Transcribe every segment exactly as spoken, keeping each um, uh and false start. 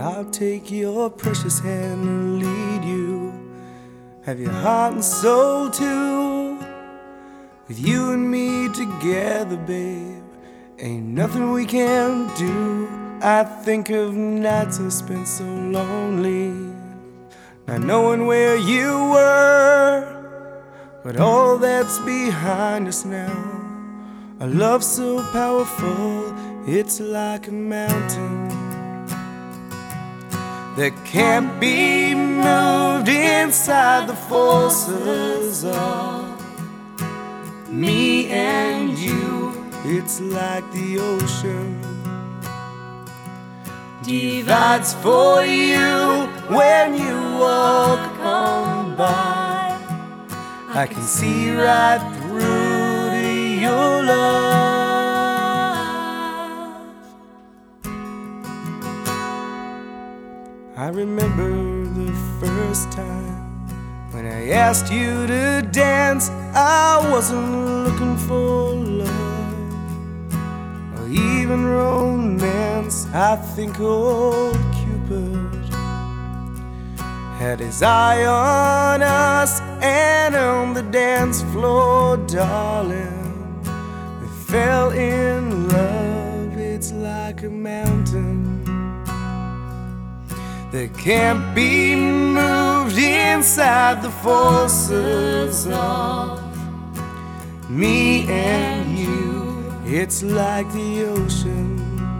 I'll take your precious hand and lead you. Have your heart and soul too. With you and me together, babe, ain't nothing we can't do. I think of nights I spent so lonely, not knowing where you were. But all that's behind us now, a love so powerful, it's like a mountain that can't be moved inside the forces of me and you. It's like the ocean divides for you when you walk on by. I can see right through to your love. I remember the first time when I asked you to dance. I wasn't looking for love or even romance. I think old Cupid had his eye on us, and on the dance floor, darling, we fell in love. It's like a mountain that can't be moved inside the forces of me and you. It's like the ocean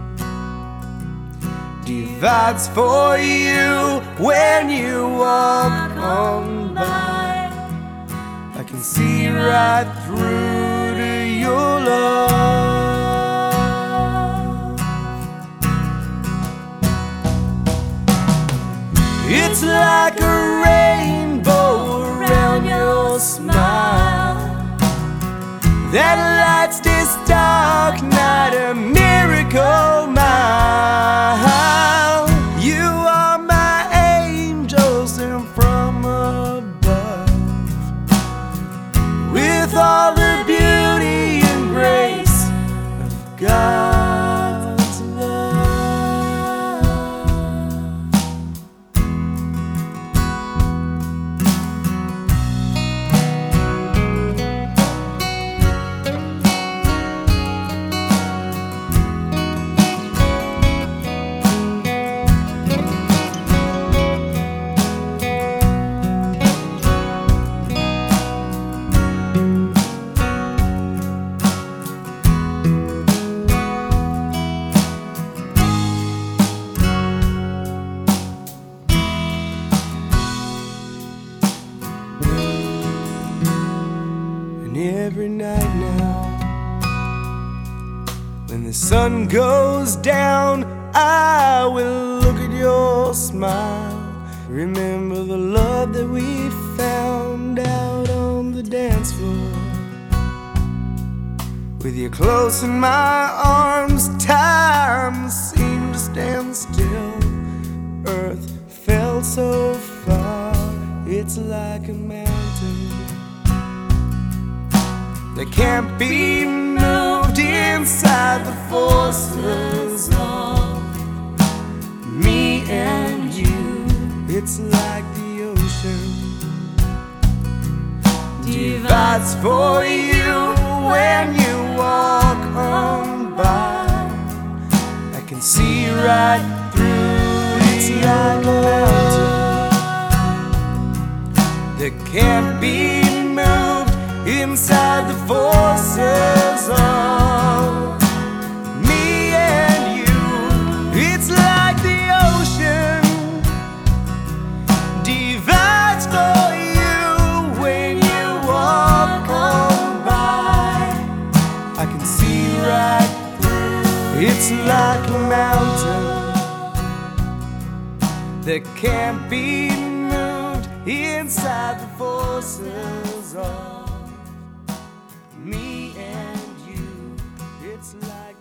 divides for you when you walk on by. I can see right through to your love. It's like a rainbow around your smile that lights this dark night a miracle mile. You are my angel sent from above, with all the beauty and grace of God's love. Every night now, when the sun goes down, I will look at your smile. Remember the love that we found out on the dance floor. With you close in my arms, time seemed to stand still. Earth felt so far. It's like a mountain that can't be moved inside the forces of me and you. It's like the ocean divides for you when you walk on by. I can see right through. It's like a mountain that can't be moved inside the forces of me and you. It's like the ocean divides for you when you walk on by. I can see right through. It's like a mountain that can't be moved inside the forces of me and you. It's like